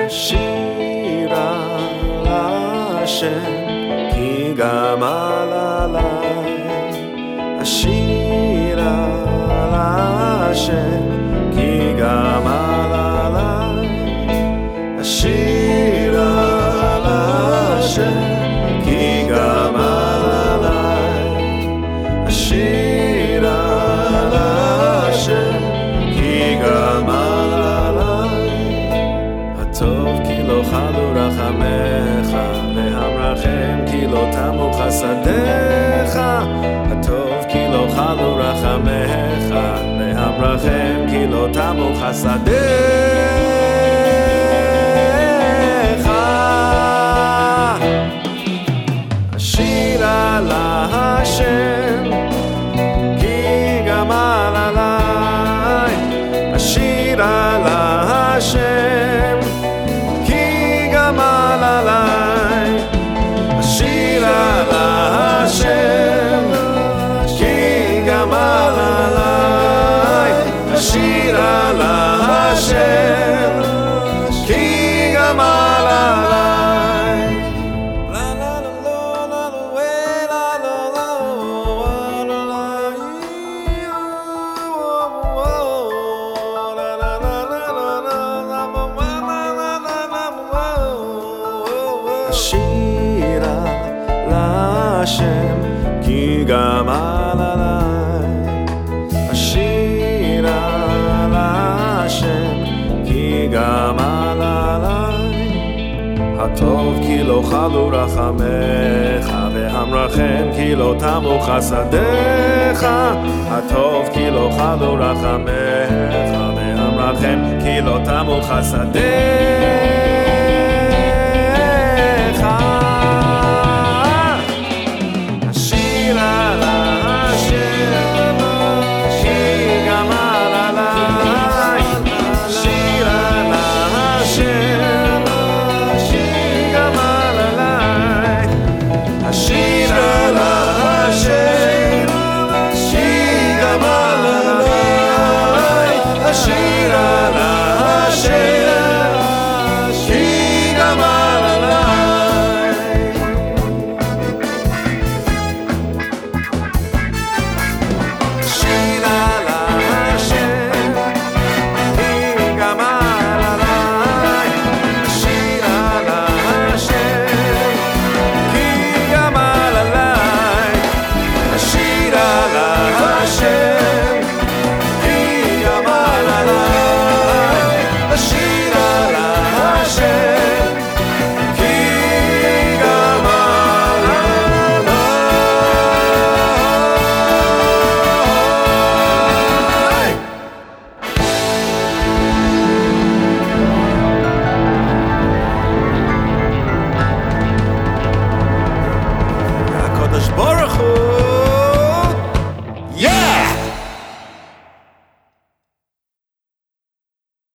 שירה להשם כי גמל עליי. השירה להשם כי גמל עליי. השירה להשם כי גמל עליי. השירה להשם כי גמל עליי. הטוב כי לא חלו רחמך, והמרחם כי לא תמו חסדיך. הטוב כי לא חלו רחמך, והמרחם כי לא תמו חסדיך. השירה להשם כי גמל עליי. השירה להשם כי גמל עליי. השירה להשם כי גמל עליי. השירה להשם כי גמל עליי. השירה להשם כי גמל עליי. השירה להשם כי גמל עליי. הטוב כי לא חלו רחמך, והמרחם כי לא תמו חסדיך. הטוב כי לא חלו רחמך, והמרחם כי לא תמו חסדיך.